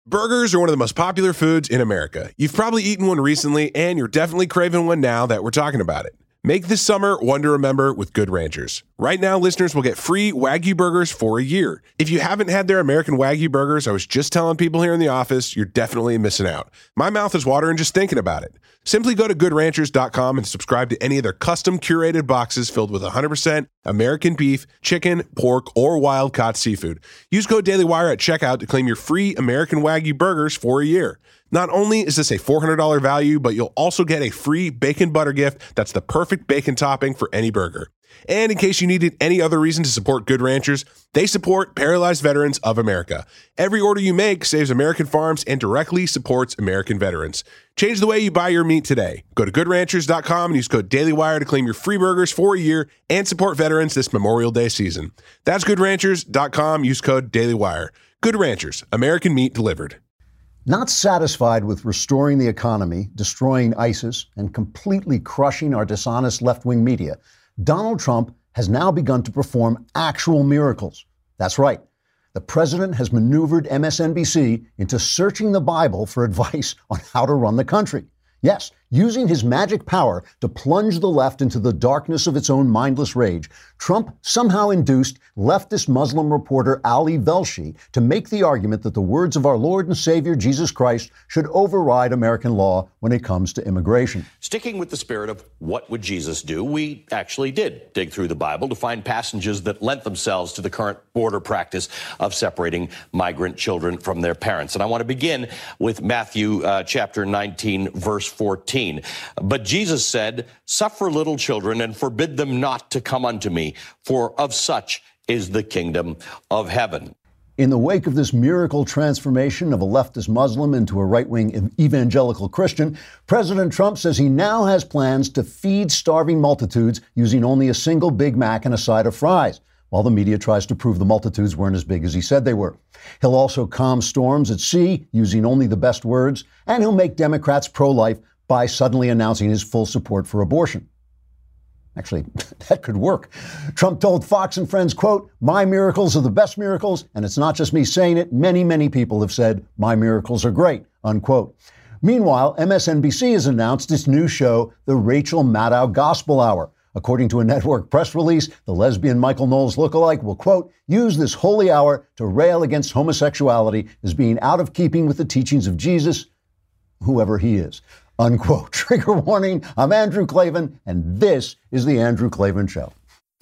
Burgers are one of the most popular foods in America. You've probably eaten one recently, and you're definitely craving one now that we're talking about it. Make this summer one to remember with Good Ranchers. Right now, listeners will get free Wagyu burgers for a year. If you haven't had their American Wagyu burgers, I was just telling people here in the office, you're definitely missing out. My mouth is watering just thinking about it. Simply go to goodranchers.com and subscribe to any of their custom curated boxes filled with 100% American beef, chicken, pork, or wild-caught seafood. Use code DailyWire at checkout to claim your free American Wagyu burgers for a year. Not only is this a $400 value, but you'll also get a free bacon butter gift that's the perfect bacon topping for any burger. And in case you needed any other reason to support Good Ranchers, they support Paralyzed Veterans of America. Every order you make saves American farms and directly supports American veterans. Change the way you buy your meat today. Go to goodranchers.com and use code DailyWire to claim your free burgers for a year and support veterans this Memorial Day season. That's goodranchers.com. Use code DailyWire. Good Ranchers, American meat delivered. Not satisfied with restoring the economy, destroying ISIS, and completely crushing our dishonest left-wing media, Donald Trump has now begun to perform actual miracles. That's right. The president has maneuvered MSNBC into searching the Bible for advice on how to run the country. Yes, using his magic power to plunge the left into the darkness of its own mindless rage, Trump somehow induced leftist Muslim reporter Ali Velshi to make the argument that the words of our Lord and Savior Jesus Christ should override American law when it comes to immigration. Sticking with the spirit of what would Jesus do, we actually did dig through the Bible to find passages that lent themselves to the current border practice of separating migrant children from their parents. And I want to begin with Matthew chapter 19, verse 14. But Jesus said, "Suffer little children and forbid them not to come unto me, for of such is the kingdom of heaven." In the wake of this miracle transformation of a leftist Muslim into a right-wing evangelical Christian, President Trump says he now has plans to feed starving multitudes using only a single Big Mac and a side of fries, while the media tries to prove the multitudes weren't as big as he said they were. He'll also calm storms at sea using only the best words, and he'll make Democrats pro-life by suddenly announcing his full support for abortion. Actually, that could work. Trump told Fox and Friends, quote, "My miracles are the best miracles, and it's not just me saying it. Many, many people have said my miracles are great," unquote. Meanwhile, MSNBC has announced its new show, The Rachel Maddow Gospel Hour. According to a network press release, the lesbian Michael Knowles lookalike will, quote, "use this holy hour to rail against homosexuality as being out of keeping with the teachings of Jesus, whoever he is," unquote. Trigger warning, I'm Andrew Klavan, and this is The Andrew Klavan Show.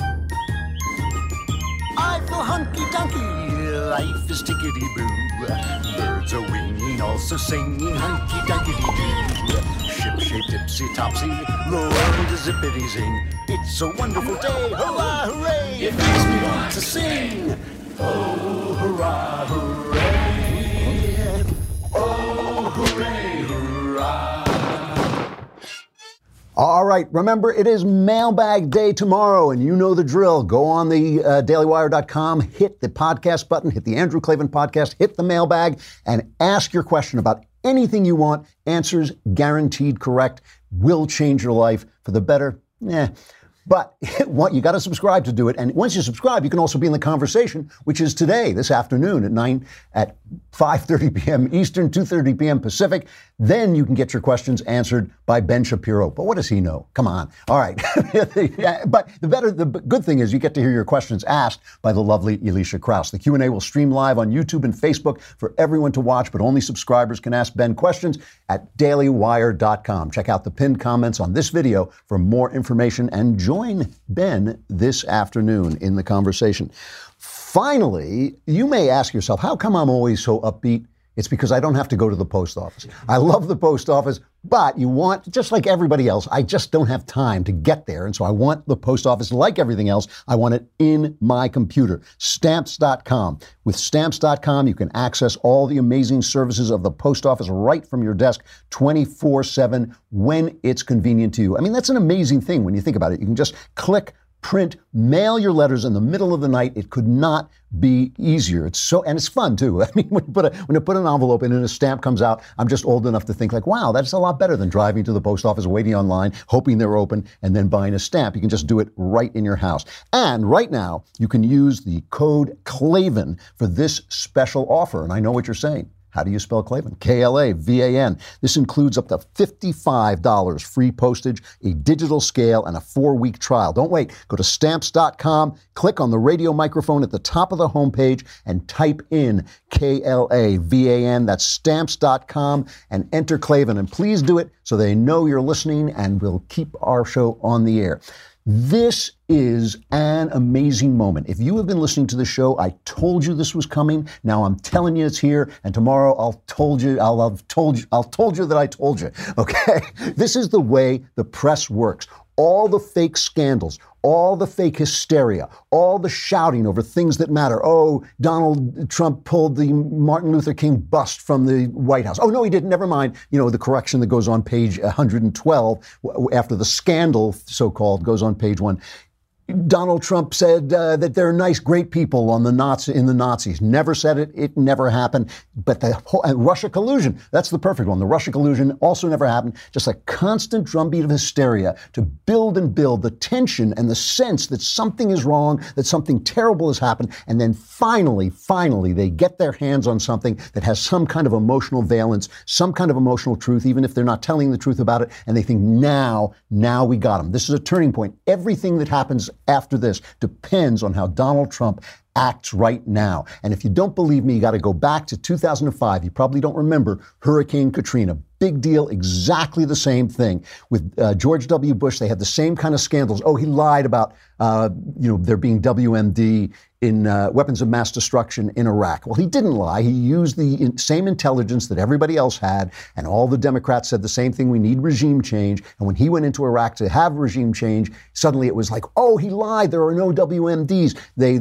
I feel hunky-dunky, life is tickety-boo. Birds are winging, also singing hunky-dunky-doo. Ship-shaped, ipsy-topsy, the world is zippity-zing. It's a wonderful day, hurrah, hooray! It makes me want to sing. Oh, hurrah, hooray! Oh, hooray, hurrah! All right, remember, it is Mailbag Day tomorrow, and you know the drill. Go on the dailywire.com, hit the podcast button, hit the Andrew Klavan podcast, hit the mailbag, and ask your question about anything you want. Answers guaranteed correct, will change your life for the better. But you got to subscribe to do it. And once you subscribe, you can also be in the conversation, which is today, this afternoon at 5:30 p.m. Eastern, 2:30 p.m. Pacific. Then you can get your questions answered by Ben Shapiro. But what does he know? Come on. All right. But the good thing is you get to hear your questions asked by the lovely Elisha Krauss. The Q&A will stream live on YouTube and Facebook for everyone to watch, but only subscribers can ask Ben questions at dailywire.com. Check out the pinned comments on this video for more information and join Ben this afternoon in the conversation. Finally, you may ask yourself, how come I'm always so upbeat? It's because I don't have to go to the post office. I love the post office, but just like everybody else, I just don't have time to get there. And so I want the post office, like everything else, I want it in my computer. Stamps.com. With Stamps.com, you can access all the amazing services of the post office right from your desk 24/7 when it's convenient to you. I mean, that's an amazing thing when you think about it. You can just click, print, mail your letters in the middle of the night. It could not be easier. And it's fun too. I mean, when you put an envelope in and a stamp comes out, I'm just old enough to think like, wow, that's a lot better than driving to the post office, waiting online, hoping they're open, and then buying a stamp. You can just do it right in your house. And right now, you can use the code Klavan for this special offer. And I know what you're saying. How do you spell Klavan? Klavan. This includes up to $55 free postage, a digital scale, and a 4-week trial. Don't wait. Go to Stamps.com, click on the radio microphone at the top of the homepage, and type in Klavan. That's Stamps.com, and enter Klavan. And please do it so they know you're listening, and we'll keep our show on the air. This is an amazing moment. If you have been listening to the show, I told you this was coming. Now I'm telling you it's here, and tomorrow I'll told you that I told you. Okay? This is the way the press works. All the fake scandals, all the fake hysteria, all the shouting over things that matter. Oh, Donald Trump pulled the Martin Luther King bust from the White House. Oh, no, he didn't. Never mind. You know, the correction that goes on page 112 after the scandal, so-called, goes on page 1. Donald Trump said that they're nice, great people in the Nazis. Never said it. It never happened. But the whole Russia collusion, that's the perfect one. The Russia collusion also never happened. Just a constant drumbeat of hysteria to build and build the tension and the sense that something is wrong, that something terrible has happened. And then finally, they get their hands on something that has some kind of emotional valence, some kind of emotional truth, even if they're not telling the truth about it. And they think, now we got them. This is a turning point. Everything that happens after this depends on how Donald Trump acts right now. And if you don't believe me, you got to go back to 2005. You probably don't remember Hurricane Katrina. Big deal, exactly the same thing. With George W. Bush, they had the same kind of scandals. Oh, he lied about, there being WMD in weapons of mass destruction in Iraq. Well, he didn't lie. He used the same intelligence that everybody else had, and all the Democrats said the same thing, we need regime change. And when he went into Iraq to have regime change, suddenly it was like, oh, he lied, there are no WMDs.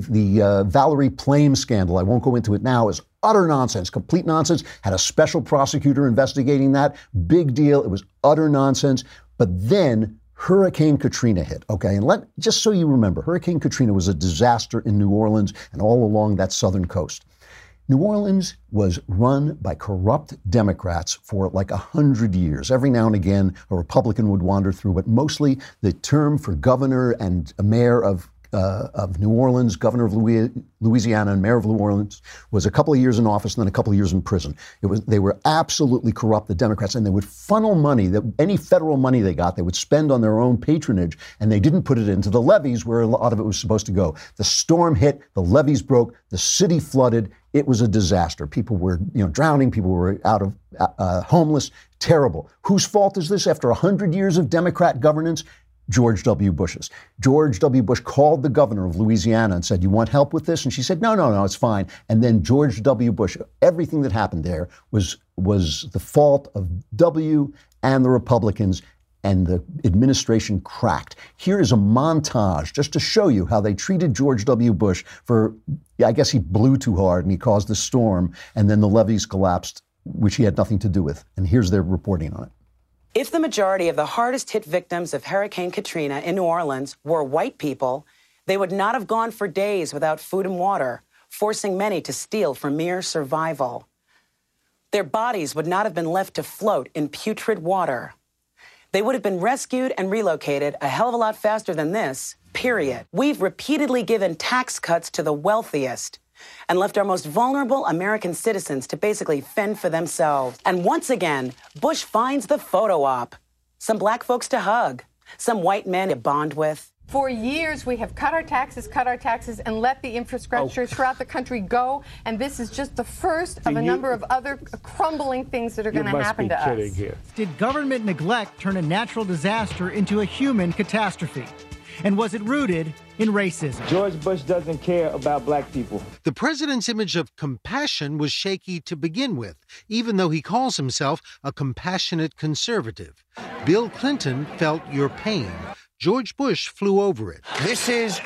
The Valerie Plame scandal, I won't go into it now, is utter nonsense, complete nonsense. Had a special prosecutor investigating that. Big deal. It was utter nonsense. But then Hurricane Katrina hit, okay? And just so you remember, Hurricane Katrina was a disaster in New Orleans and all along that southern coast. New Orleans was run by corrupt Democrats for like 100 years. Every now and again, a Republican would wander through, but mostly the term for governor and mayor of New Orleans, governor of Louisiana, and mayor of New Orleans was a couple of years in office and then a couple of years in prison. They were absolutely corrupt, the Democrats, and they would funnel money, any federal money they got, they would spend on their own patronage, and they didn't put it into the levees where a lot of it was supposed to go. The storm hit, the levees broke, the city flooded. It was a disaster. People were, drowning. People were out of homeless. Terrible. Whose fault is this? After 100 years of Democrat governance, George W. Bush's. George W. Bush called the governor of Louisiana and said, you want help with this? And she said, no, it's fine. And then George W. Bush, everything that happened there was the fault of W and the Republicans, and the administration cracked. Here is a montage just to show you how they treated George W. Bush for, I guess he blew too hard and he caused the storm, and then the levees collapsed, which he had nothing to do with. And here's their reporting on it. If the majority of the hardest hit victims of Hurricane Katrina in New Orleans were white people, they would not have gone for days without food and water, forcing many to steal for mere survival. Their bodies would not have been left to float in putrid water. They would have been rescued and relocated a hell of a lot faster than this, period. We've repeatedly given tax cuts to the wealthiest and left our most vulnerable American citizens to basically fend for themselves. And once again, Bush finds the photo op. Some black folks to hug, some white men to bond with. For years, we have cut our taxes, and let the infrastructure throughout the country go. And this is just the first of a number of other crumbling things that are going to happen to us. Here. Did government neglect turn a natural disaster into a human catastrophe? And was it rooted in racism? George Bush doesn't care about black people. The president's image of compassion was shaky to begin with, even though he calls himself a compassionate conservative. Bill Clinton felt your pain. George Bush flew over it. This is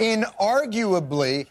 inarguably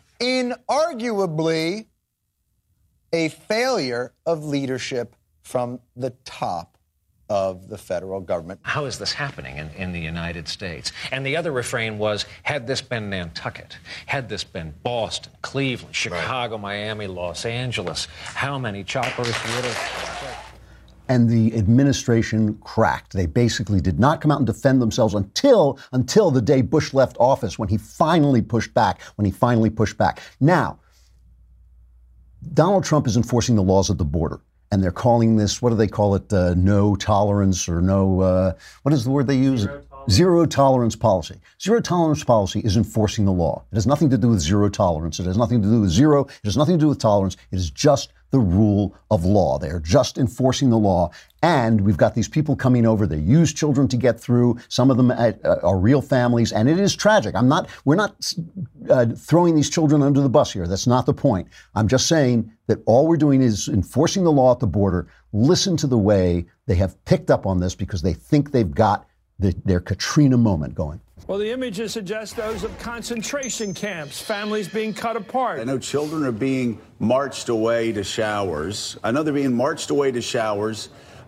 a failure of leadership from the top of the federal government. How is this happening in the United States? And the other refrain was, had this been Nantucket, had this been Boston, Cleveland, Chicago, Miami, Los Angeles, how many choppers would have... And the administration cracked. They basically did not come out and defend themselves until the day Bush left office, when he finally pushed back, Now, Donald Trump is enforcing the laws at the border. and they're calling this, what do they call it, no tolerance or no, what is the word they use? Zero tolerance policy. Zero tolerance policy is enforcing the law. It has nothing to do with zero tolerance. It has nothing to do with zero. It has nothing to do with tolerance. It is just the rule of law. They are just enforcing the law. And we've got these people coming over. They use children to get through. Some of them are real families. And it is tragic. We're not throwing these children under the bus here. That's not the point. I'm just saying that all we're doing is enforcing the law at the border. Listen to the way they have picked up on this because they think they've got their Katrina moment going. Well, the images suggest those of concentration camps, families being cut apart. I know children are being marched away to showers. I know they're being marched away to showers.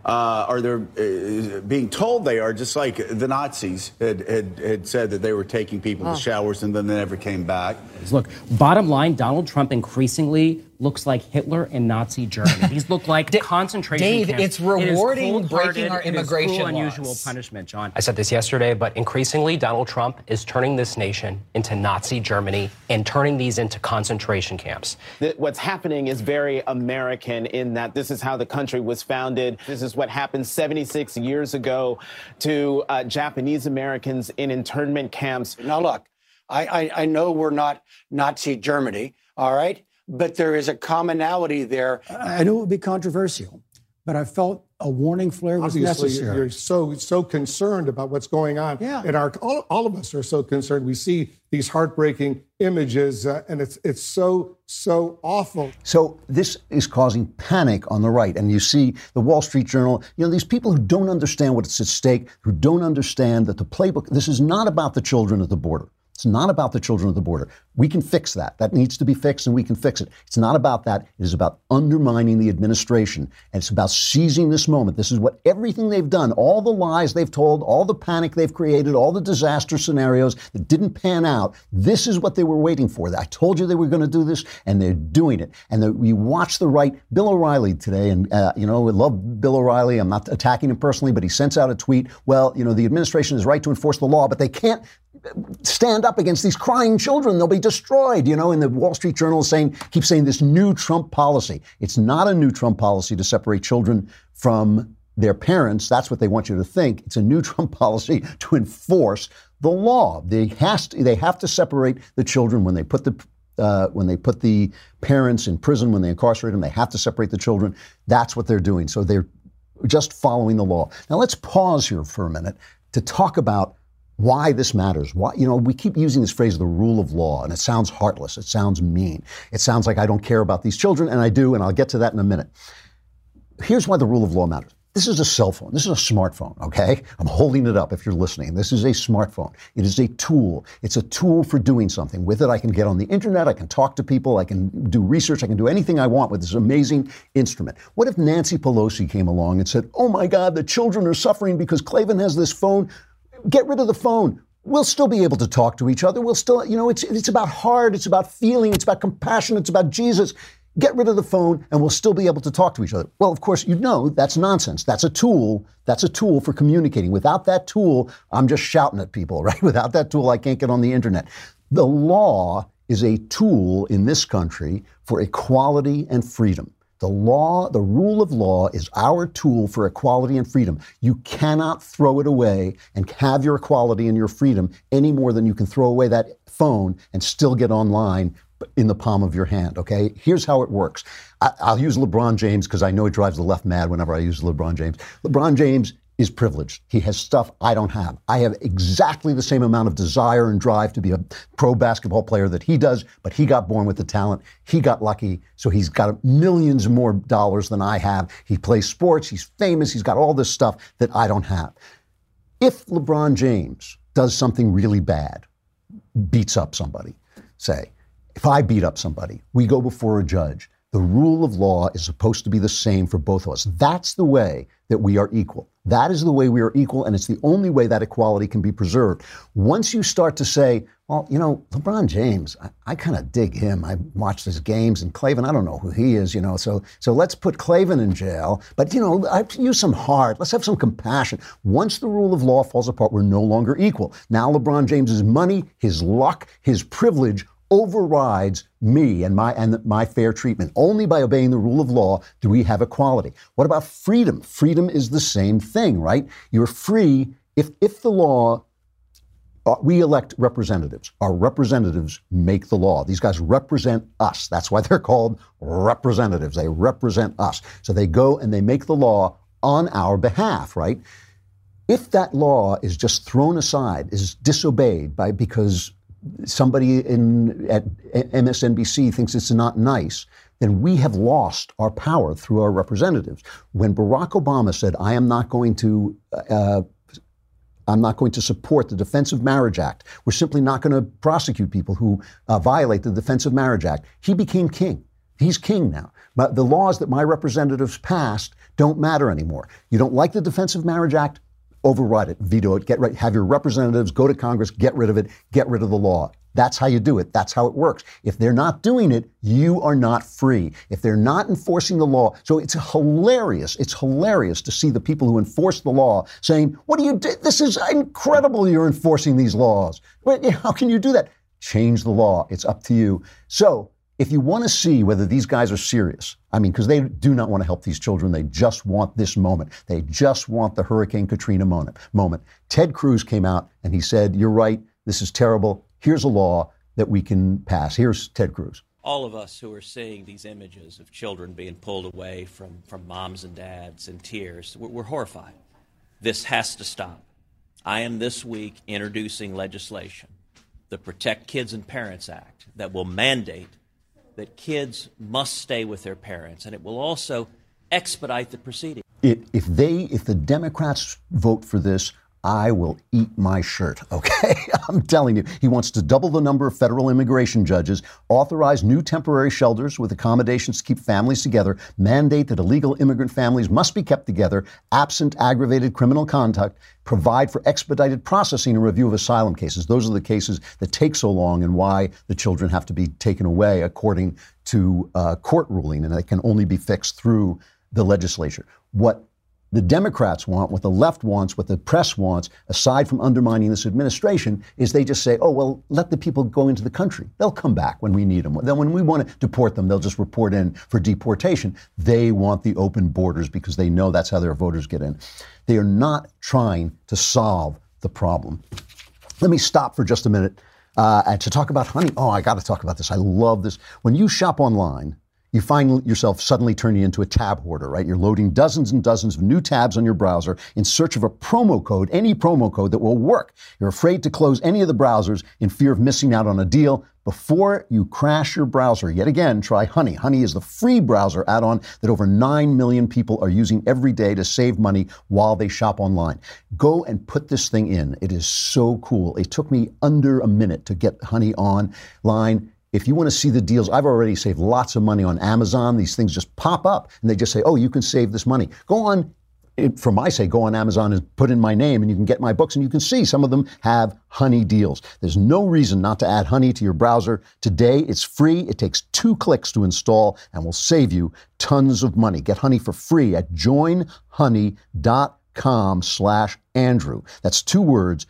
Or they're being told they are, just like the Nazis had said that they were taking people to showers and then they never came back. Look, bottom line, Donald Trump increasingly looks like Hitler in Nazi Germany. These look like concentration Dave, camps. it's rewarding breaking our immigration laws. Unusual punishment, John. I said this yesterday, but increasingly Donald Trump is turning this nation into Nazi Germany and turning these into concentration camps. What's happening is very American in that this is how the country was founded. This is what happened 76 years ago to Japanese Americans in internment camps. Now, look, I know we're not Nazi Germany, all right? But there is a commonality there. I knew it would be controversial, but I felt a warning flare was necessary. You're so concerned about what's going on. Yeah. And all of us are so concerned. We see these heartbreaking images, and it's so awful. So this is causing panic on the right. And you see the Wall Street Journal, these people who don't understand what's at stake, who don't understand that the playbook, this is not about the children at the border. It's not about the children at the border. We can fix that. That needs to be fixed, and we can fix it. It's not about that. It is about undermining the administration, and it's about seizing this moment. This is what everything they've done, all the lies they've told, all the panic they've created, all the disaster scenarios that didn't pan out. This is what they were waiting for. I told you they were going to do this, and they're doing it. And we watch the right. Bill O'Reilly today, and we love Bill O'Reilly. I'm not attacking him personally, but he sends out a tweet. Well, the administration is right to enforce the law, but they can't stand up against these crying children. They'll be destroyed. And the Wall Street Journal keeps saying this new Trump policy. It's not a new Trump policy to separate children from their parents. That's what they want you to think. It's a new Trump policy to enforce the law. They have to separate the children when they put the parents in prison, when they incarcerate them. They have to separate the children. That's what they're doing. So they're just following the law. Now let's pause here for a minute to talk about why this matters. Why, we keep using this phrase, the rule of law, and it sounds heartless. It sounds mean. It sounds like I don't care about these children, and I do, and I'll get to that in a minute. Here's why the rule of law matters. This is a cell phone. This is a smartphone, okay? I'm holding it up if you're listening. This is a smartphone. It is a tool. It's a tool for doing something. With it, I can get on the internet. I can talk to people. I can do research. I can do anything I want with this amazing instrument. What if Nancy Pelosi came along and said, oh my God, the children are suffering because Klavan has this phone? Get rid of the phone. We'll still be able to talk to each other. We'll still, it's about heart. It's about feeling. It's about compassion. It's about Jesus. Get rid of the phone and we'll still be able to talk to each other. Well, of course, that's nonsense. That's a tool. That's a tool for communicating. Without that tool, I'm just shouting at people, right? Without that tool, I can't get on the internet. The law is a tool in this country for equality and freedom. The law, the rule of law is our tool for equality and freedom. You cannot throw it away and have your equality and your freedom any more than you can throw away that phone and still get online in the palm of your hand, okay? Here's how it works. I'll use LeBron James because I know it drives the left mad whenever I use LeBron James. LeBron James is privileged. He has stuff I don't have. I have exactly the same amount of desire and drive to be a pro basketball player that he does, but he got born with the talent. He got lucky, so he's got millions more dollars than I have. He plays sports. He's famous. He's got all this stuff that I don't have. If LeBron James does something really bad, beats up somebody, say, if I beat up somebody, we go before a judge. The rule of law is supposed to be the same for both of us. That's the way that we are equal. That is the way we are equal, and it's the only way that equality can be preserved. Once you start to say, well, LeBron James, I kind of dig him. I watched his games, and Klavan, I don't know who he is, so let's put Klavan in jail. But, I use some heart. Let's have some compassion. Once the rule of law falls apart, we're no longer equal. Now LeBron James's money, his luck, his privilege overrides me and my fair treatment. Only by obeying the rule of law do we have equality. What about freedom? Freedom is the same thing, right? You're free if the law, we elect representatives. Our representatives make the law. These guys represent us. That's why they're called representatives. They represent us. So they go and they make the law on our behalf, right? If that law is just thrown aside, is disobeyed because somebody at MSNBC thinks it's not nice, then we have lost our power through our representatives. When Barack Obama said, I'm not going to support the Defense of Marriage Act, we're simply not going to prosecute people who violate the Defense of Marriage Act, he became king. He's king now. But the laws that my representatives passed don't matter anymore. You don't like the Defense of Marriage Act? Override it, veto it, have your representatives go to Congress, get rid of it, get rid of the law. That's how you do it. That's how it works. If they're not doing it, you are not free. If they're not enforcing the law, so it's hilarious. It's hilarious to see the people who enforce the law saying, what do you do? This is incredible you're enforcing these laws. How can you do that? Change the law. It's up to you. So if you want to see whether these guys are serious, because they do not want to help these children. They just want this moment. They just want the Hurricane Katrina moment. Ted Cruz came out and he said, you're right. This is terrible. Here's a law that we can pass. Here's Ted Cruz. All of us who are seeing these images of children being pulled away from moms and dads in tears, we're horrified. This has to stop. I am this week introducing legislation, the Protect Kids and Parents Act, that will mandate that kids must stay with their parents, and it will also expedite the proceeding. If the Democrats vote for this, I will eat my shirt, okay? I'm telling you. He wants to double the number of federal immigration judges, authorize new temporary shelters with accommodations to keep families together, mandate that illegal immigrant families must be kept together, absent aggravated criminal conduct, provide for expedited processing and review of asylum cases. Those are the cases that take so long and why the children have to be taken away according to court ruling, and they can only be fixed through the legislature. What the Democrats want, what the left wants, what the press wants, aside from undermining this administration, is they just say, oh, well, let the people go into the country. They'll come back when we need them. Then when we want to deport them, they'll just report in for deportation. They want the open borders because they know that's how their voters get in. They are not trying to solve the problem. Let me stop for just a minute and to talk about honey. Oh, I got to talk about this. I love this. When you shop online, you find yourself suddenly turning into a tab hoarder, right? You're loading dozens and dozens of new tabs on your browser in search of a promo code, any promo code that will work. You're afraid to close any of the browsers in fear of missing out on a deal. Before you crash your browser, yet again, try Honey. Honey is the free browser add-on that over 9 million people are using every day to save money while they shop online. Go and put this thing in. It is so cool. It took me under a minute to get Honey online. If you want to see the deals, I've already saved lots of money on Amazon. These things just pop up and they just say, oh, you can save this money. Go on, for my sake, go on Amazon and put in my name and you can get my books and you can see some of them have Honey deals. There's no reason not to add Honey to your browser. Today, it's free. It takes 2 clicks to install and will save you tons of money. Get Honey for free at joinhoney.com/Andrew. That's 2 words,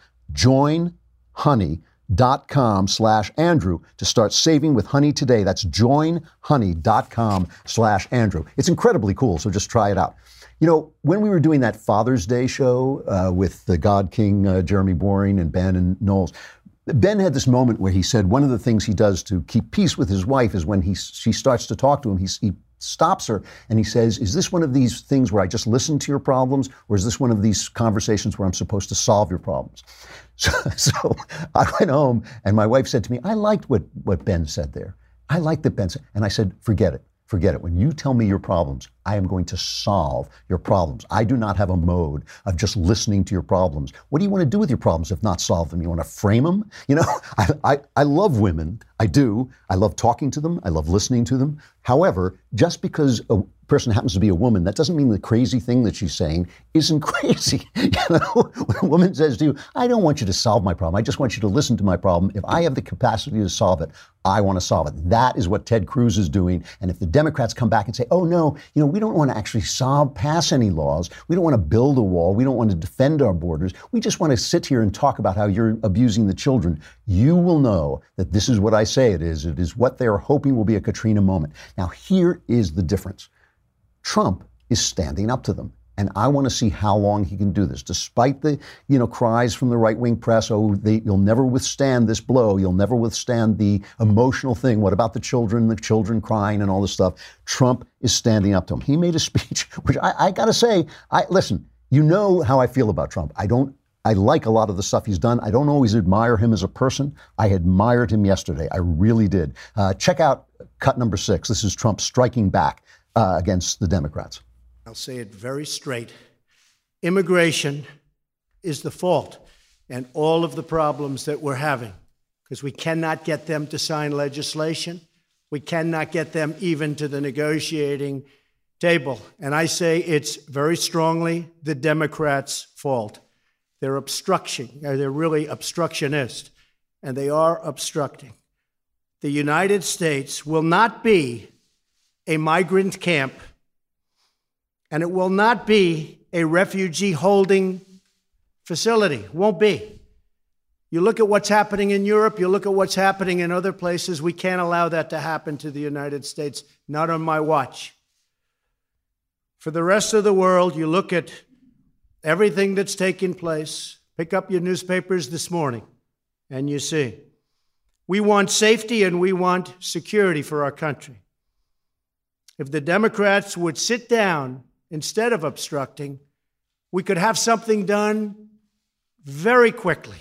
joinhoney.com/Andrew to start saving with Honey today. That's joinhoney.com/Andrew. It's incredibly cool, so just try it out. You know, when we were doing that Father's Day show with the God King, Jeremy Boring and Ben and Knowles, Ben had this moment where he said one of the things he does to keep peace with his wife is when she starts to talk to him, he stops her and he says, is this one of these things where I just listen to your problems, or is this one of these conversations where I'm supposed to solve your problems? So I went home and my wife said to me, I liked what Ben said there. I liked that Ben said, and I said, forget it. Forget it. When you tell me your problems, I am going to solve your problems. I do not have a mode of just listening to your problems. What do you want to do with your problems if not solve them? You want to frame them? You know, I love women. I do. I love talking to them. I love listening to them. However, just because a person happens to be a woman, that doesn't mean the crazy thing that she's saying isn't crazy. You know, when a woman says to you, I don't want you to solve my problem. I just want you to listen to my problem. If I have the capacity to solve it, I want to solve it. That is what Ted Cruz is doing. And if the Democrats come back and say, oh, no, you know, we don't want to actually pass any laws. We don't want to build a wall. We don't want to defend our borders. We just want to sit here and talk about how you're abusing the children. You will know that this is what I say it is. It is what they are hoping will be a Katrina moment. Now, here is the difference. Trump is standing up to them. And I want to see how long he can do this, despite the, cries from the right-wing press. Oh, you'll never withstand this blow. You'll never withstand the emotional thing. What about the children crying and all this stuff? Trump is standing up to him. He made a speech, which I got to say, listen, you know how I feel about Trump. I like a lot of the stuff he's done. I don't always admire him as a person. I admired him yesterday. I really did. Check out cut number 6. This is Trump striking back against the Democrats. I'll say it very straight. Immigration is the fault and all of the problems that we're having, because we cannot get them to sign legislation. We cannot get them even to the negotiating table. And I say it's very strongly the Democrats' fault. They're they're really obstructionist, and they are obstructing. The United States will not be a migrant camp, and it will not be a refugee holding facility. Won't be. You look at what's happening in Europe, you look at what's happening in other places. We can't allow that to happen to the United States, not on my watch. For the rest of the world, you look at everything that's taking place. Pick up your newspapers this morning, and you see. We want safety and we want security for our country. If the Democrats would sit down instead of obstructing, we could have something done very quickly.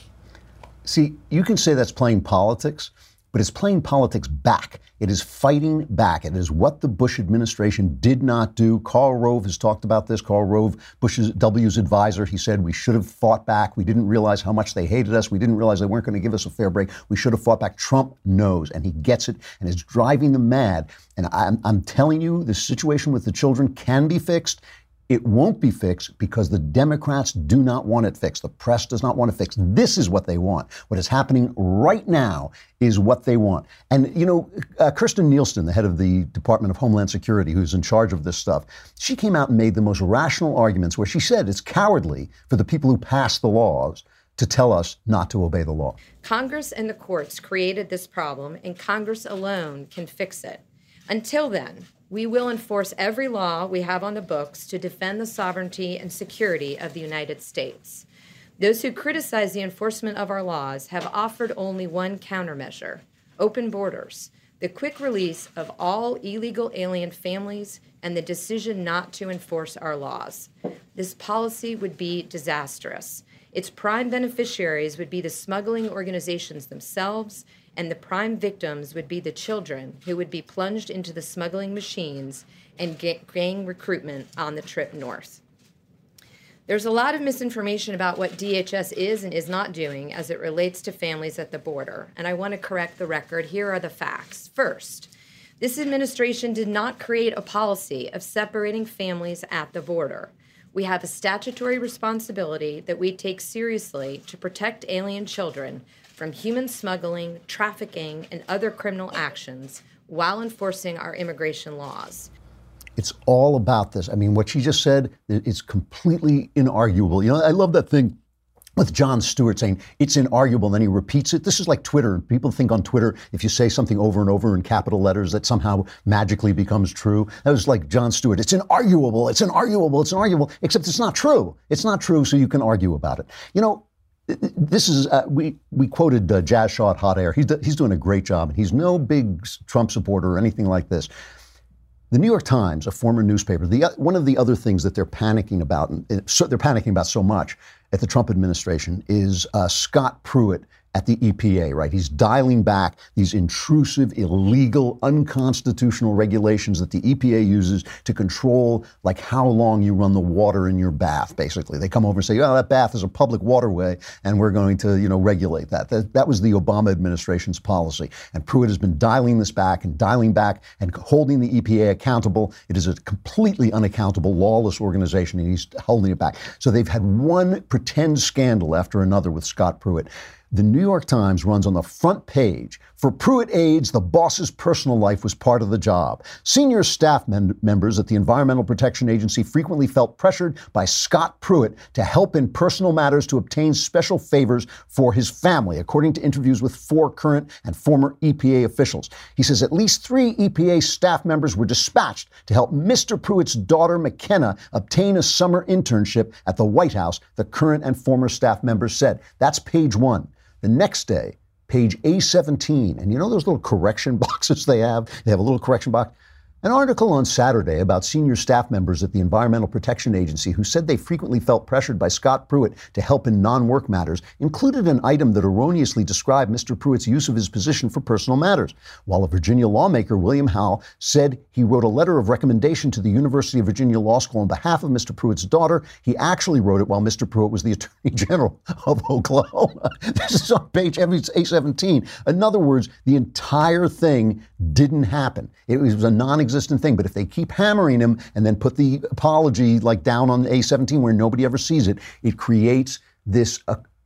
See, you can say that's playing politics, but it's playing politics back. It is fighting back. It is what the Bush administration did not do. Karl Rove has talked about this. Karl Rove, W's advisor, he said we should have fought back. We didn't realize how much they hated us. We didn't realize they weren't going to give us a fair break. We should have fought back. Trump knows, and he gets it, and it's driving them mad. And I'm telling you, the situation with the children can be fixed. It won't be fixed because the Democrats do not want it fixed. The press does not want it fixed. This is what they want. What is happening right now is what they want. And, Kirstjen Nielsen, the head of the Department of Homeland Security, who's in charge of this stuff, she came out and made the most rational arguments where she said it's cowardly for the people who pass the laws to tell us not to obey the law. Congress and the courts created this problem, and Congress alone can fix it. Until then, we will enforce every law we have on the books to defend the sovereignty and security of the United States. Those who criticize the enforcement of our laws have offered only one countermeasure: open borders, the quick release of all illegal alien families, and the decision not to enforce our laws. This policy would be disastrous. Its prime beneficiaries would be the smuggling organizations themselves, and the prime victims would be the children who would be plunged into the smuggling machines and gang recruitment on the trip north. There's a lot of misinformation about what DHS is and is not doing as it relates to families at the border, and I want to correct the record. Here are the facts. First, this administration did not create a policy of separating families at the border. We have a statutory responsibility that we take seriously to protect alien children from human smuggling, trafficking, and other criminal actions while enforcing our immigration laws. It's all about this. I mean, what she just said is completely inarguable. I love that thing with Jon Stewart saying it's inarguable, and then he repeats it. This is like Twitter. People think on Twitter, if you say something over and over in capital letters, that somehow magically becomes true. That was like Jon Stewart. It's inarguable, it's inarguable, it's inarguable, except it's not true. It's not true, so you can argue about it. This is, we quoted Jazz Shaw at Hot Air. He's doing a great job, and he's no big Trump supporter or anything like this. The New York Times, a former newspaper, one of the other things that they're panicking about, and they're panicking about so much at the Trump administration, is Scott Pruitt at the EPA, right? He's dialing back these intrusive, illegal, unconstitutional regulations that the EPA uses to control, like, how long you run the water in your bath, basically. They come over and say, oh, that bath is a public waterway, and we're going to, regulate that. That was the Obama administration's policy. And Pruitt has been dialing this back and holding the EPA accountable. It is a completely unaccountable, lawless organization, and he's holding it back. So they've had one pretend scandal after another with Scott Pruitt. The New York Times runs on the front page. For Pruitt aides, the boss's personal life was part of the job. Senior staff members at the Environmental Protection Agency frequently felt pressured by Scott Pruitt to help in personal matters to obtain special favors for his family, according to interviews with 4 current and former EPA officials. He says at least 3 EPA staff members were dispatched to help Mr. Pruitt's daughter, McKenna, obtain a summer internship at the White House, the current and former staff members said. That's page 1. The next day, page A17, and you know those little correction boxes they have? They have a little correction box. An article on Saturday about senior staff members at the Environmental Protection Agency who said they frequently felt pressured by Scott Pruitt to help in non-work matters included an item that erroneously described Mr. Pruitt's use of his position for personal matters. While a Virginia lawmaker, William Howell, said he wrote a letter of recommendation to the University of Virginia Law School on behalf of Mr. Pruitt's daughter, he actually wrote it while Mr. Pruitt was the Attorney General of Oklahoma. This is on page A17. In other words, the entire thing didn't happen. It was a non-existent thing. But if they keep hammering him and then put the apology like down on A17 where nobody ever sees it, it creates this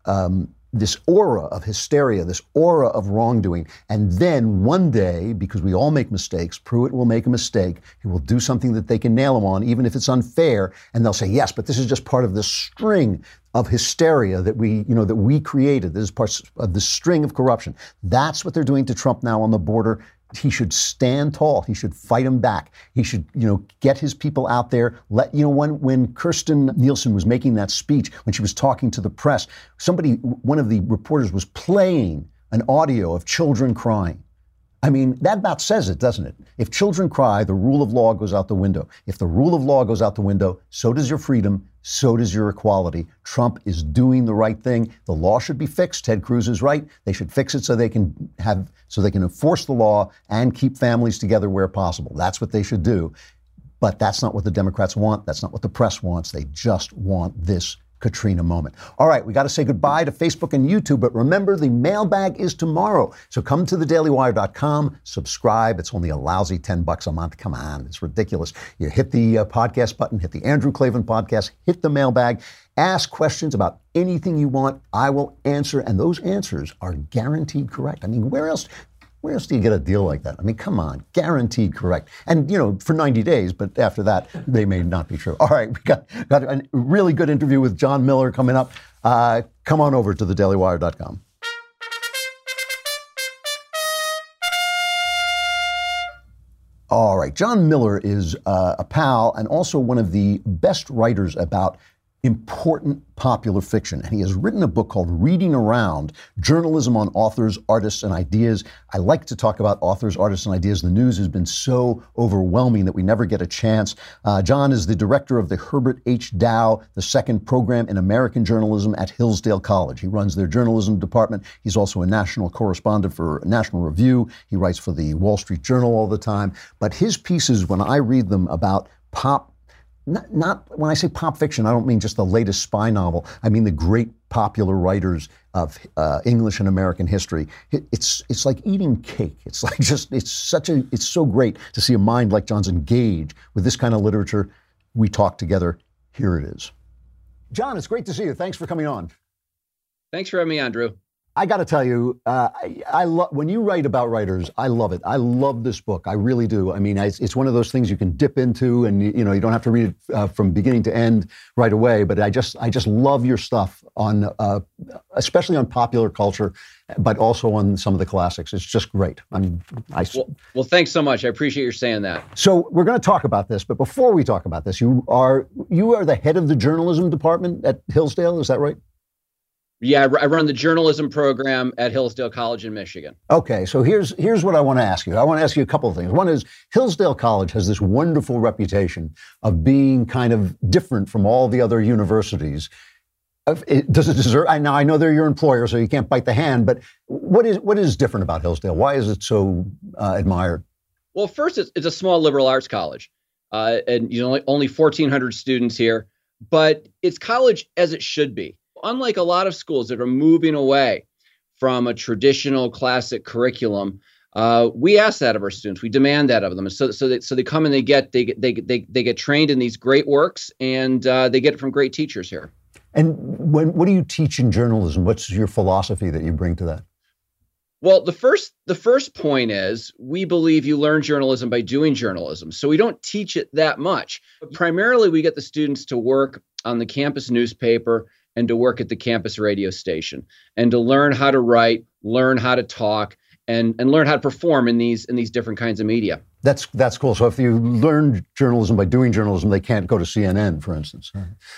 this aura of hysteria, this aura of wrongdoing. And then one day, because we all make mistakes, Pruitt will make a mistake. He will do something that they can nail him on, even if it's unfair. And they'll say, yes, but this is just part of the string of hysteria that we created. This is part of the string of corruption. That's what they're doing to Trump now on the border. He should stand tall. He should fight him back. He should, get his people out there. When Kirsten Nielsen was making that speech, when she was talking to the press, one of the reporters was playing an audio of children crying. I mean, that about says it, doesn't it? If children cry, the rule of law goes out the window. If the rule of law goes out the window, so does your freedom, so does your equality. Trump is doing the right thing. The law should be fixed. Ted Cruz is right. They should fix it so they can enforce the law and keep families together where possible. That's what they should do. But that's not what the Democrats want. That's not what the press wants. They just want this Katrina moment. All right, we got to say goodbye to Facebook and YouTube, but remember, the mailbag is tomorrow. So come to thedailywire.com, subscribe. It's only a lousy $10 a month. Come on, it's ridiculous. You hit the podcast button, hit the Andrew Klavan podcast, hit the mailbag, ask questions about anything you want. I will answer, and those answers are guaranteed correct. I mean, where else do you get a deal like that? I mean, come on, guaranteed correct. And, for 90 days, but after that, they may not be true. All right, we got a really good interview with John Miller coming up. Come on over to thedailywire.com. All right, John Miller is a pal and also one of the best writers about important popular fiction. And he has written a book called Reading Around, Journalism on Authors, Artists, and Ideas. I like to talk about authors, artists, and ideas. The news has been so overwhelming that we never get a chance. John is the director of the Herbert H. Dow II Program in American Journalism at Hillsdale College. He runs their journalism department. He's also a national correspondent for National Review. He writes for the Wall Street Journal all the time. But his pieces, when I read them about not when I say pop fiction, I don't mean just the latest spy novel. I mean the great popular writers of English and American history. It's like eating cake. It's like it's so great to see a mind like John's engage with this kind of literature. We talk together. Here it is. John, it's great to see you. Thanks for coming on. Thanks for having me, Andrew. I got to tell you, I love when you write about writers. I love it. I love this book. I really do. I mean, it's one of those things you can dip into, and you don't have to read it from beginning to end right away. But I just love your stuff on, especially on popular culture, but also on some of the classics. It's just great. Well, thanks so much. I appreciate you saying that. So we're going to talk about this, but before we talk about this, you are the head of the journalism department at Hillsdale. Is that right? Yeah, I run the journalism program at Hillsdale College in Michigan. Okay, so here's what I want to ask you. I want to ask you a couple of things. One is Hillsdale College has this wonderful reputation of being kind of different from all the other universities. Does it deserve? I know they're your employer, so you can't bite the hand. But what is different about Hillsdale? Why is it so admired? Well, first, it's a small liberal arts college, and only 1,400 students here. But it's college as it should be. Unlike a lot of schools that are moving away from a traditional classic curriculum, we ask that of our students. We demand that of them. So they come and they get trained in these great works, and they get it from great teachers here. And what do you teach in journalism? What's your philosophy that you bring to that? Well, the first point is we believe you learn journalism by doing journalism. So we don't teach it that much. But primarily, we get the students to work on the campus newspaper and to work at the campus radio station and to learn how to write, learn how to talk, and learn how to perform in these different kinds of media. That's cool. So if you learn journalism by doing journalism, they can't go to CNN, for instance.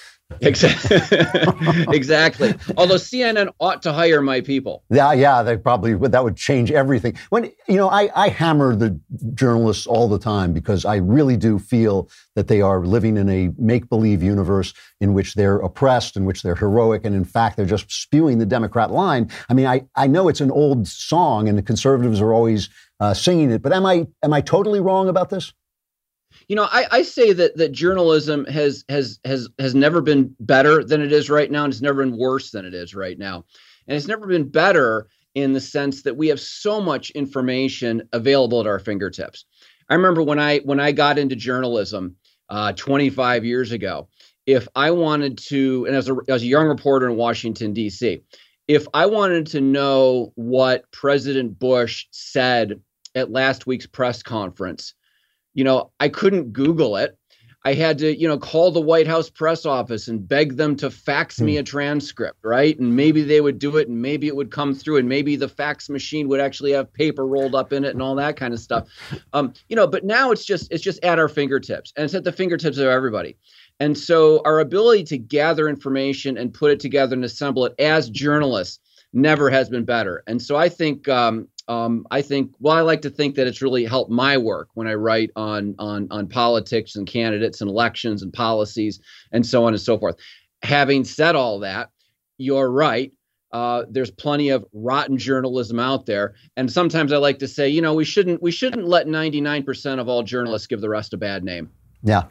Exactly. Although CNN ought to hire my people. Yeah, they probably would. That would change everything. When I hammer the journalists all the time because I really do feel that they are living in a make-believe universe in which they're oppressed, in which they're heroic, and in fact they're just spewing the Democrat line. I mean, I know it's an old song, and the conservatives are always singing it. But am I totally wrong about this? I say that journalism has never been better than it is right now, and it's never been worse than it is right now. And it's never been better in the sense that we have so much information available at our fingertips. I remember when I got into journalism 25 years ago, if I wanted to, and as a young reporter in Washington, D.C., if I wanted to know what President Bush said at last week's press conference, I couldn't Google it. I had to, call the White House press office and beg them to fax me a transcript, right? And maybe they would do it, and maybe it would come through, and maybe the fax machine would actually have paper rolled up in it and all that kind of stuff. But now it's just at our fingertips, and it's at the fingertips of everybody. And so our ability to gather information and put it together and assemble it as journalists never has been better. And so I think I like to think that it's really helped my work when I write on politics and candidates and elections and policies and so on and so forth. Having said all that, you're right. There's plenty of rotten journalism out there. And sometimes I like to say, we shouldn't let 99% of all journalists give the rest a bad name. Yeah.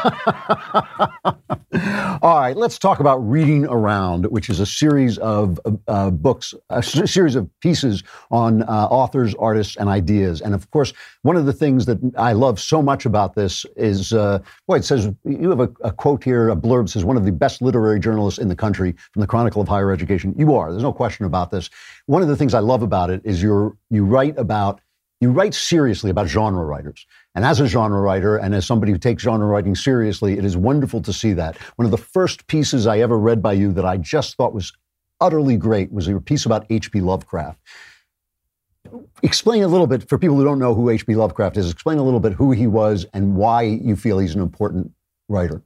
All right, let's talk about Reading Around, which is a series of books, a series of pieces on authors, artists, and ideas. And of course, one of the things that I love so much about this is, it says, you have a quote here, a blurb says, one of the best literary journalists in the country from the Chronicle of Higher Education. You are, there's no question about this. One of the things I love about it is you write seriously about genre writers. And as a genre writer and as somebody who takes genre writing seriously, it is wonderful to see that. One of the first pieces I ever read by you that I just thought was utterly great was your piece about H.P. Lovecraft. Explain a little bit, for people who don't know who H.P. Lovecraft is, explain a little bit who he was and why you feel he's an important writer.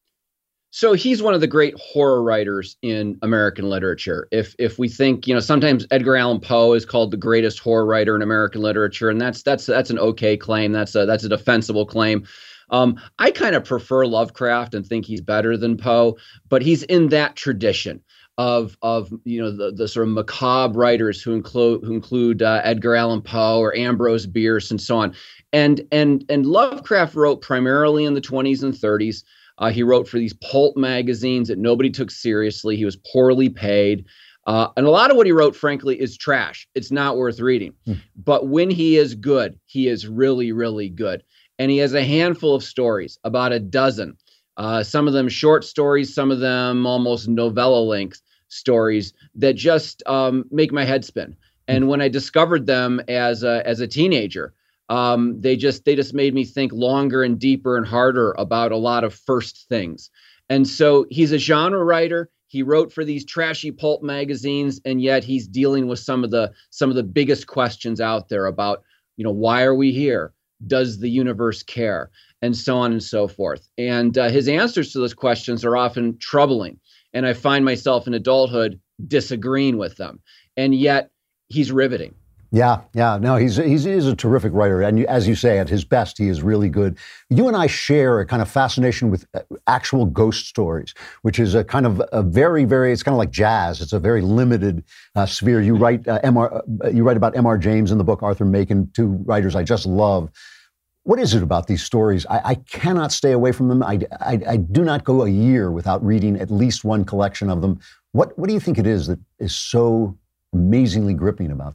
So he's one of the great horror writers in American literature. If we think, sometimes Edgar Allan Poe is called the greatest horror writer in American literature, and that's an okay claim. That's a defensible claim. I kind of prefer Lovecraft and think he's better than Poe, but he's in that tradition of the sort of macabre writers who include Edgar Allan Poe or Ambrose Bierce and so on. And Lovecraft wrote primarily in the 20s and 30s. He wrote for these pulp magazines that nobody took seriously. He was poorly paid. And a lot of what he wrote, frankly, is trash. It's not worth reading. But when he is good, he is really, really good. And he has a handful of stories, about a dozen. Some of them short stories, some of them almost novella-length stories that just make my head spin. And when I discovered them as a teenager, they just made me think longer and deeper and harder about a lot of first things. And so he's a genre writer. He wrote for these trashy pulp magazines, and yet he's dealing with some of the biggest questions out there about, why are we here? Does the universe care? And so on and so forth. And his answers to those questions are often troubling. And I find myself in adulthood disagreeing with them. And yet he's riveting. Yeah. No, he is a terrific writer. And as you say, at his best, he is really good. You and I share a kind of fascination with actual ghost stories, which is a kind of a very, very, it's kind of like jazz. It's a very limited sphere. You write about M.R. James in the book, Arthur Machen, two writers I just love. What is it about these stories? I cannot stay away from them. I do not go a year without reading at least one collection of them. What do you think it is that is so amazingly gripping about them?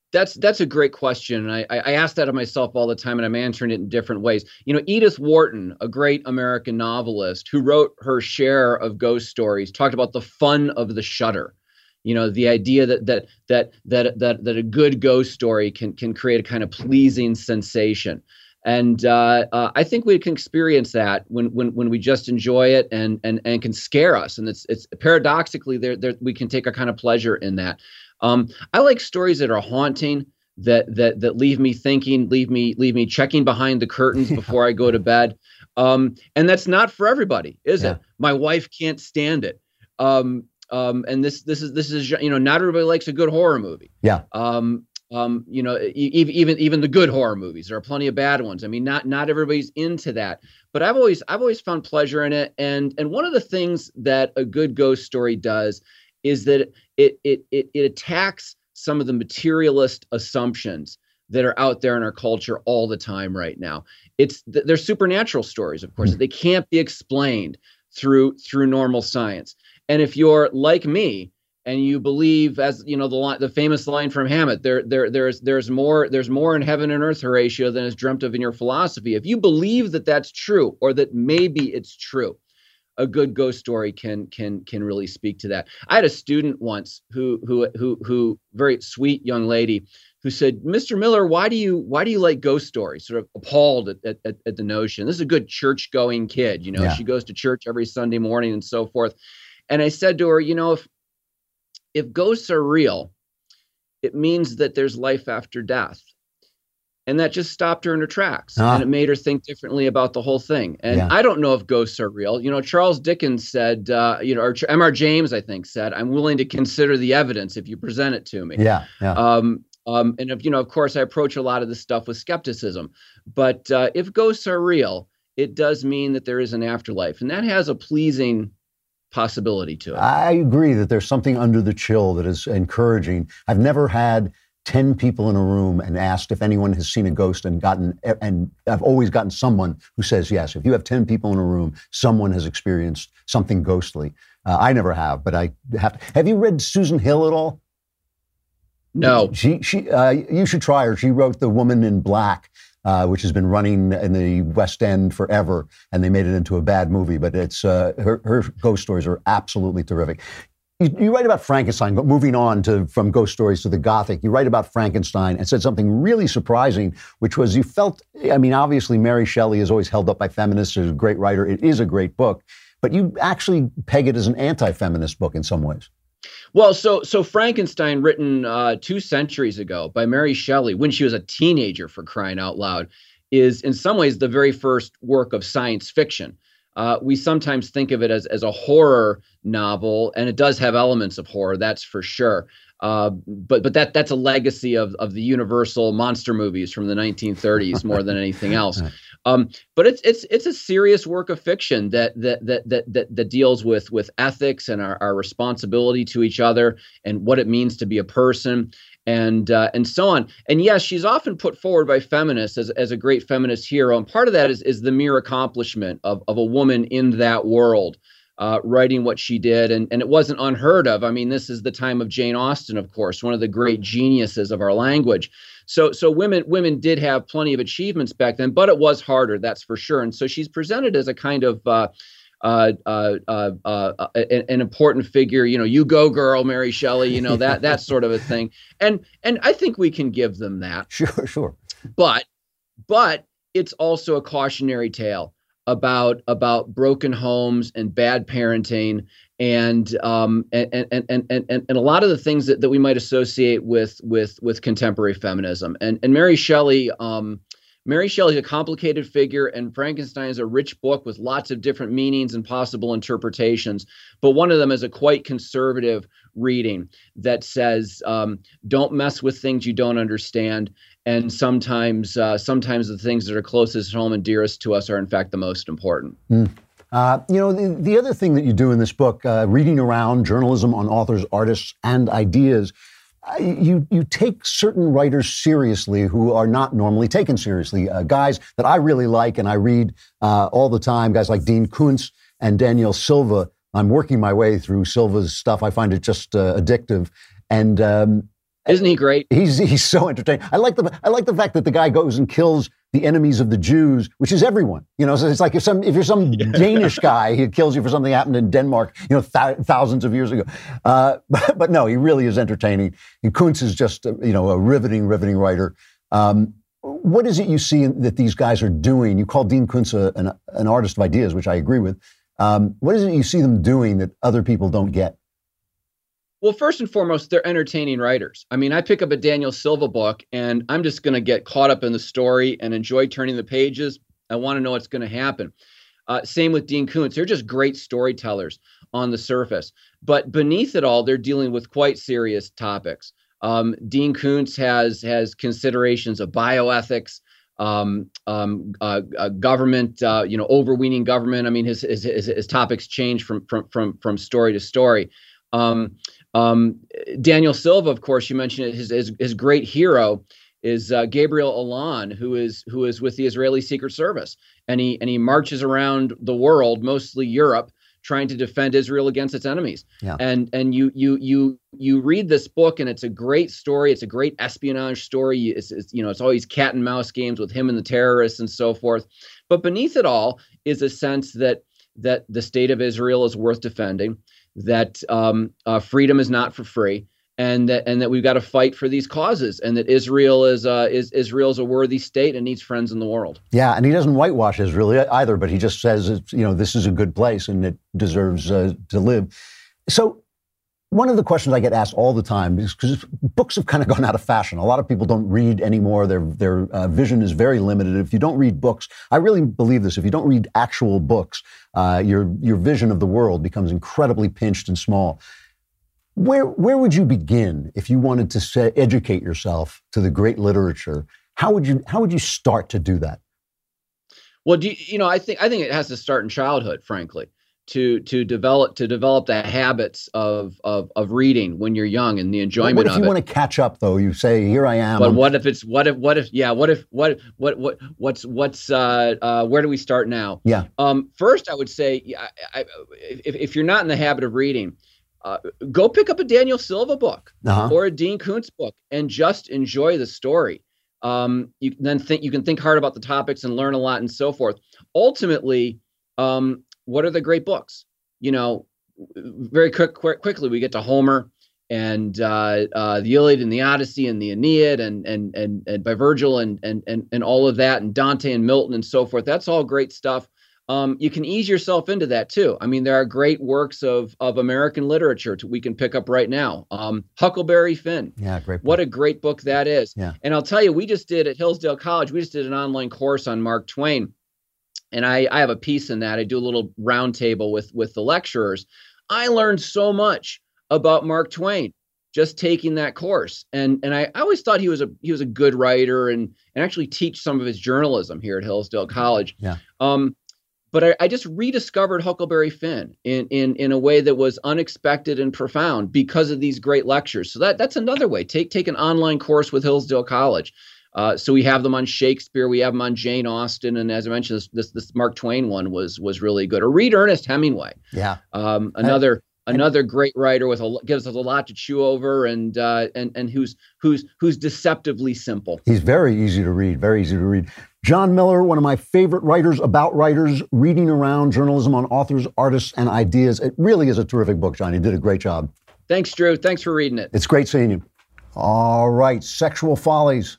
That's a great question. And I ask that of myself all the time, and I'm answering it in different ways. Edith Wharton, a great American novelist who wrote her share of ghost stories, talked about the fun of the shudder. The idea that a good ghost story can create a kind of pleasing sensation. And I think we can experience that when we just enjoy it and can scare us. And it's paradoxically there we can take a kind of pleasure in that. I like stories that are haunting, that leave me thinking, leave me checking behind the curtains before I go to bed. And that's not for everybody, is it? My wife can't stand it. And this is not everybody likes a good horror movie. Yeah. Even the good horror movies. There are plenty of bad ones. I mean, not everybody's into that. But I've always found pleasure in it. And one of the things that a good ghost story does is that it attacks some of the materialist assumptions that are out there in our culture all the time right now. They're supernatural stories, of course. They can't be explained through normal science. And if you're like me and you believe, as the famous line from Hamlet, there's more in heaven and earth, Horatio, than is dreamt of in your philosophy. If you believe that that's true, or that maybe it's true, a good ghost story can really speak to that. I had a student once who very sweet young lady who said, "Mr. Miller, why do you like ghost stories?" Sort of appalled at the notion. This is a good church going kid, She goes to church every Sunday morning and so forth. And I said to her, if ghosts are real, it means that there's life after death. And that just stopped her in her tracks. And it made her think differently about the whole thing. And I don't know if ghosts are real. Charles Dickens said, or M.R. James, I think, said, "I'm willing to consider the evidence if you present it to me." Yeah. And of course, I approach a lot of this stuff with skepticism. But if ghosts are real, it does mean that there is an afterlife. And that has a pleasing possibility to it. I agree that there's something under the chill that is encouraging. I've never had 10 people in a room and asked if anyone has seen a ghost and I've always gotten someone who says yes. If you have 10 people in a room, someone has experienced something ghostly. I never have, but I have to. Have you read Susan Hill at all? No. You should try her. She wrote The Woman in Black, which has been running in the West End forever, and they made it into a bad movie. But it's her ghost stories are absolutely terrific. You write about Frankenstein, but moving on from ghost stories to the Gothic, you write about Frankenstein and said something really surprising, which was you felt, obviously Mary Shelley is always held up by feminists as a great writer. It is a great book, but you actually peg it as an anti-feminist book in some ways. Well, so Frankenstein, written 2 centuries ago by Mary Shelley, when she was a teenager, for crying out loud, is in some ways the very first work of science fiction. We sometimes think of it as a horror novel, and it does have elements of horror, that's for sure. But that's a legacy of the Universal monster movies from the 1930s more than anything else. But it's a serious work of fiction that deals with ethics and our responsibility to each other and what it means to be a person and so on. And yes, she's often put forward by feminists as a great feminist hero. And part of that is the mere accomplishment of a woman in that world. Writing what she did, and it wasn't unheard of. I mean, this is the time of Jane Austen, of course, one of the great geniuses of our language. So women did have plenty of achievements back then, but it was harder, that's for sure. And so she's presented as a kind of an important figure. You go, girl, Mary Shelley. That sort of a thing. And I think we can give them that. Sure. But it's also a cautionary tale about broken homes and bad parenting and a lot of the things that we might associate with contemporary feminism. And Mary Shelley is a complicated figure, and Frankenstein is a rich book with lots of different meanings and possible interpretations. But one of them is a quite conservative reading that says, don't mess with things you don't understand. And sometimes the things that are closest home and dearest to us are, in fact, the most important. The other thing that you do in this book, reading around journalism on authors, artists, and ideas, you take certain writers seriously who are not normally taken seriously. Guys that I really like and I read all the time, guys like Dean Koontz and Daniel Silva. I'm working my way through Silva's stuff. I find it just addictive. And Isn't he great? He's so entertaining. I like the fact that the guy goes and kills the enemies of the Jews, which is everyone. So it's like if you're some Danish guy, he kills you for something that happened in Denmark, thousands of years ago. But no, he really is entertaining. And Kuntz is just a riveting writer. What is it you see that these guys are doing? You call Dean Kuntz an artist of ideas, which I agree with. What is it you see them doing that other people don't get? Well, first and foremost, they're entertaining writers. I mean, I pick up a Daniel Silva book, and I'm just going to get caught up in the story and enjoy turning the pages. I want to know what's going to happen. Same with Dean Kuntz. They're just great storytellers on the surface. But beneath it all, they're dealing with quite serious topics. Dean Kuntz has considerations of bioethics, government, overweening government. I mean, his topics change from story to story. Daniel Silva, of course, you mentioned his great hero is Gabriel Allon, who is with the Israeli Secret Service, and he marches around the world, mostly Europe, trying to defend Israel against its enemies. Yeah. And you read this book, and it's a great story. It's a great espionage story. It's always cat and mouse games with him and the terrorists and so forth. But beneath it all is a sense that the state of Israel is worth defending, that freedom is not for free, and that we've got to fight for these causes, and that Israel is a worthy state and needs friends in the world. Yeah, and he doesn't whitewash Israel either, but he just says this is a good place and it deserves to live. So one of the questions I get asked all the time is because books have kind of gone out of fashion. A lot of people don't read anymore. Their vision is very limited. If you don't read books, I really believe this. If you don't read actual books, your vision of the world becomes incredibly pinched and small. Where would you begin if you wanted to educate yourself to the great literature? How would you start to do that? Well, I think it has to start in childhood, frankly. To develop the habits of reading when you're young and the enjoyment of it. What if you want to catch up though? You say, "Here I am." But where do we start now? Yeah. First, I would say, if you're not in the habit of reading, go pick up a Daniel Silva book or a Dean Kuntz book and just enjoy the story. You can think hard about the topics and learn a lot and so forth. Ultimately, what are the great books? Very quickly we get to Homer and the Iliad and the Odyssey and the Aeneid and by Virgil and all of that, and Dante and Milton and so forth. That's all great stuff. You can ease yourself into that too. I mean, there are great works of American literature we can pick up right now. Huckleberry Finn. Yeah, great book. What a great book that is. Yeah. And I'll tell you, we just did at Hillsdale College, we just did an online course on Mark Twain. And I have a piece in that. I do a little round table with the lecturers. I learned so much about Mark Twain just taking that course. And I always thought he was a good writer and actually teach some of his journalism here at Hillsdale College. Yeah. But I just rediscovered Huckleberry Finn in a way that was unexpected and profound because of these great lectures. So that's another way. Take an online course with Hillsdale College. So we have them on Shakespeare, we have them on Jane Austen, and as I mentioned, this Mark Twain one was really good. Or read Ernest Hemingway. Yeah. Another great writer gives us a lot to chew over and who's deceptively simple. He's very easy to read. Very easy to read. John Miller, one of my favorite writers about writers, reading around journalism on authors, artists, and ideas. It really is a terrific book, John. You did a great job. Thanks, Drew. Thanks for reading it. It's great seeing you. All right, Sexual Follies.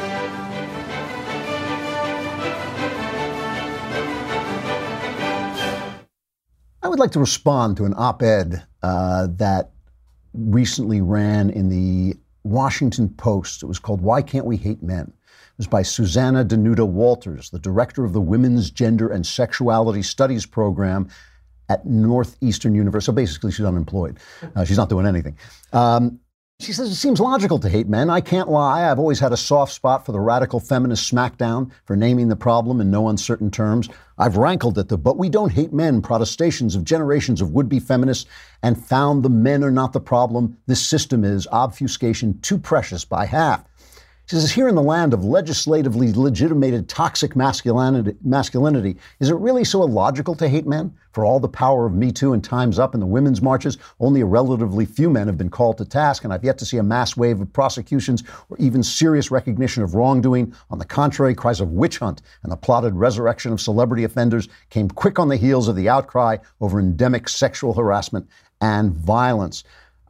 I would like to respond to an op-ed that recently ran in the Washington Post. It was called "Why Can't We Hate Men?" It was by Susanna Danuta Walters, the director of the Women's Gender and Sexuality Studies program at Northeastern University. So basically, she's unemployed. She's not doing anything. She says, it seems logical to hate men. I can't lie. I've always had a soft spot for the radical feminist smackdown, for naming the problem in no uncertain terms. I've rankled at the "but we don't hate men" protestations of generations of would-be feminists and found the men are not the problem. This system is obfuscation too precious by half. He says, here in the land of legislatively legitimated toxic masculinity, is it really so illogical to hate men? For all the power of Me Too and Time's Up and the women's marches, only a relatively few men have been called to task, and I've yet to see a mass wave of prosecutions or even serious recognition of wrongdoing. On the contrary, cries of witch hunt and the plotted resurrection of celebrity offenders came quick on the heels of the outcry over endemic sexual harassment and violence.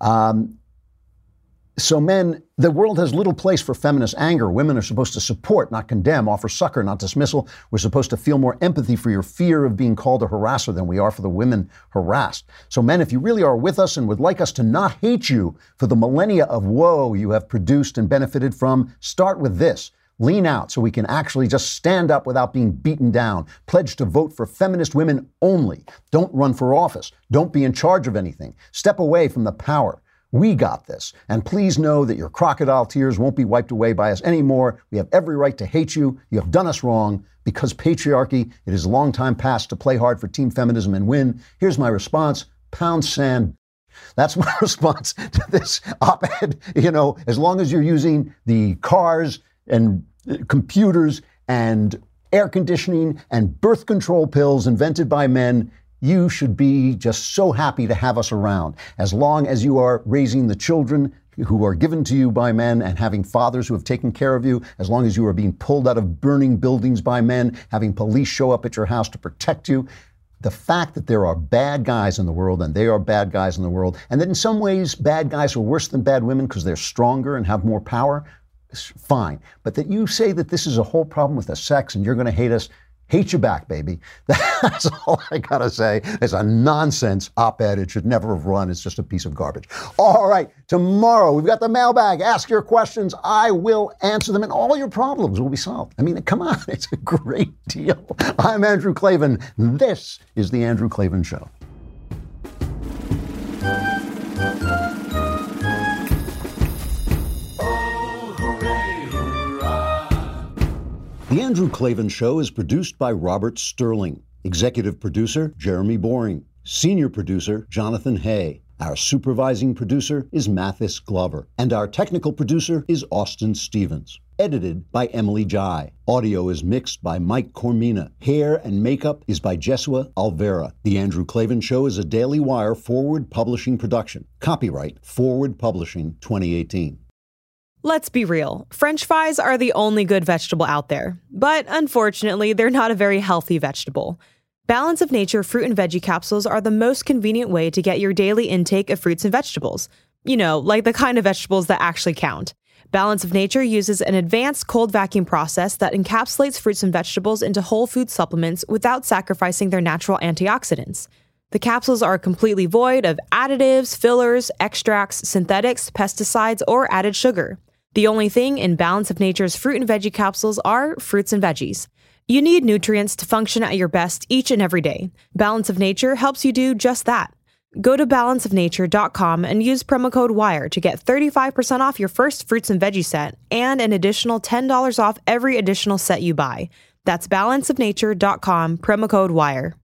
So men, the world has little place for feminist anger. Women are supposed to support, not condemn, offer succor, not dismissal. We're supposed to feel more empathy for your fear of being called a harasser than we are for the women harassed. So men, if you really are with us and would like us to not hate you for the millennia of woe you have produced and benefited from, start with this. Lean out so we can actually just stand up without being beaten down. Pledge to vote for feminist women only. Don't run for office. Don't be in charge of anything. Step away from the power. We got this. And please know that your crocodile tears won't be wiped away by us anymore. We have every right to hate you. You have done us wrong. Because patriarchy, it is a long time past to play hard for team feminism and win. Here's my response. Pound sand. That's my response to this op-ed. You know, as long as you're using the cars and computers and air conditioning and birth control pills invented by men, you should be just so happy to have us around. As long as you are raising the children who are given to you by men and having fathers who have taken care of you, as long as you are being pulled out of burning buildings by men, having police show up at your house to protect you, the fact that there are bad guys in the world, and they are bad guys in the world, and that in some ways bad guys are worse than bad women because they're stronger and have more power, fine. But that you say that this is a whole problem with the sex and you're going to hate us, hate you back, baby. That's all I got to say. It's a nonsense op-ed. It should never have run. It's just a piece of garbage. All right. Tomorrow, we've got the mailbag. Ask your questions. I will answer them, and all your problems will be solved. I mean, come on. It's a great deal. I'm Andrew Klavan. This is The Andrew Klavan Show. The Andrew Klavan Show is produced by Robert Sterling. Executive producer, Jeremy Boring. Senior producer, Jonathan Hay. Our supervising producer is Mathis Glover. And our technical producer is Austin Stevens. Edited by Emily Jai. Audio is mixed by Mike Cormina. Hair and makeup is by Jesua Alvera. The Andrew Klavan Show is a Daily Wire Forward Publishing production. Copyright Forward Publishing 2018. Let's be real. French fries are the only good vegetable out there. But unfortunately, they're not a very healthy vegetable. Balance of Nature fruit and veggie capsules are the most convenient way to get your daily intake of fruits and vegetables. You know, like the kind of vegetables that actually count. Balance of Nature uses an advanced cold vacuum process that encapsulates fruits and vegetables into whole food supplements without sacrificing their natural antioxidants. The capsules are completely void of additives, fillers, extracts, synthetics, pesticides, or added sugar. The only thing in Balance of Nature's fruit and veggie capsules are fruits and veggies. You need nutrients to function at your best each and every day. Balance of Nature helps you do just that. Go to balanceofnature.com and use promo code WIRE to get 35% off your first fruits and veggie set and an additional $10 off every additional set you buy. That's balanceofnature.com, promo code WIRE.